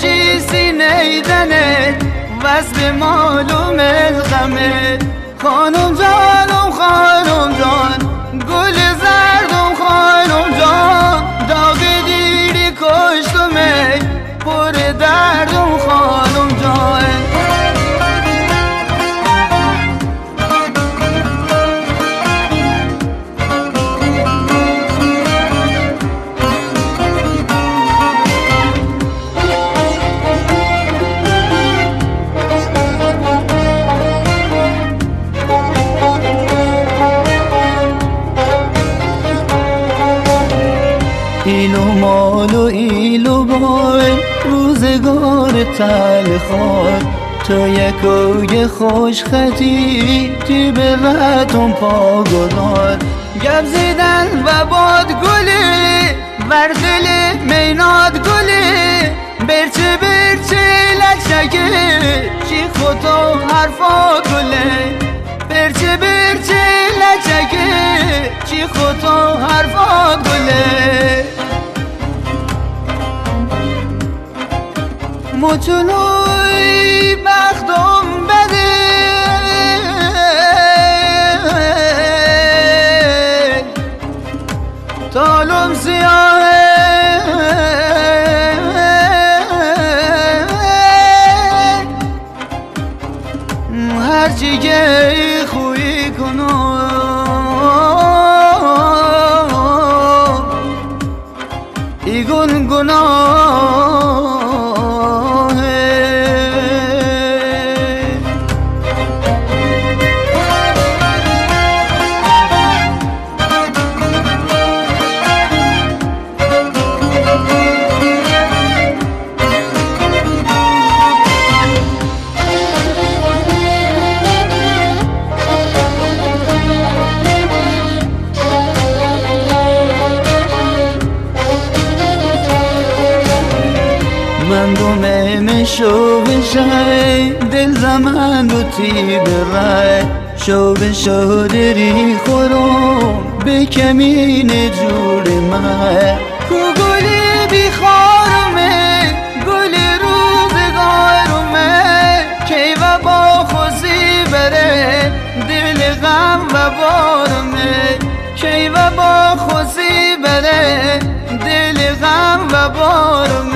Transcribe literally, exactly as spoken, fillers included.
بکشی سینه دنه وصل معلوم غمه خانم جانم خانم جان گل زردم خانم جان داغ دیری کشتمه پر دردم خانم جان ایلو مال و ایلو بای روزگار تلخار تو یکوی خوش خطی تی به رتون پا گذار گب زیدن و باد گلی وردل میناد گلی برچه برچه لکشکه چی خودو حرفا گلی برچه برچه لکشکه چی خودو حرفا گلی مچونوی بختم بده تالم سیاهه هرچی که خویی کنم ایگون گناه من دومه شو بشای دل زمان رو تی برای شو بشو دری خورم به کمین جور من کو گلی بیخارمه گلی روزگارمه کی و با خوزی بره دل غم و بارمه کی و با خوزی بره دل غم و بارمه